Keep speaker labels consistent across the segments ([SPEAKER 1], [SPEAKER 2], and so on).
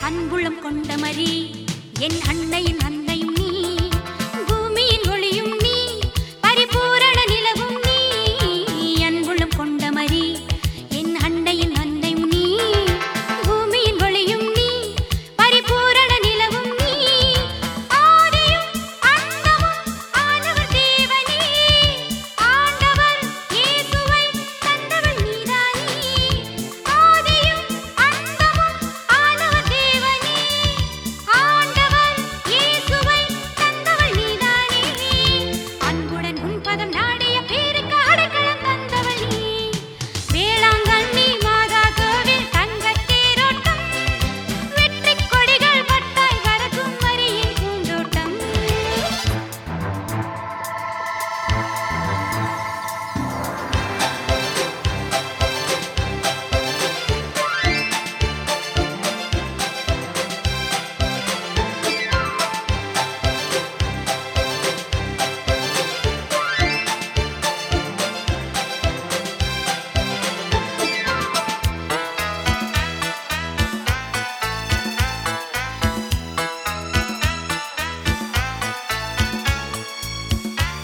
[SPEAKER 1] அன்புளம் கொண்ட மரி என் அன்னையின் அன்னையும் நீ பூமியின் ஒளியும் நீ பரிபூரண நிலவும் நீ அன்புளம் கொண்ட மரி என் அன்னையின் அன்னையும் நீ பூமியின் ஒளியும் நீ பரிபூரண நிலவும் நீ ஆதியும் அந்தமும் ஆனவர் தேவனே ஆண்டவர் இயேசுவை தந்தவள் நீதானே ஆதியும் அந்தமும் ஆனவர் தேவனே ஆண்டவர் இயேசுவை தந்தவள் நீதானே அன்புடன் உன் பதம் நாடிய பேருக்கு அடைக்கலம் தந்தவள் நீ வேளாங்கண்ணி மாதா கோவில் தங்கத் தேரோட்டம் வெற்றிக் கொடிகள் பட்டாய் பறக்கும் மரியின் பூந்தோட்டம்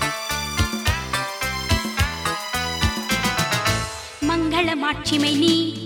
[SPEAKER 1] மங்கள மாட்சிமை நீ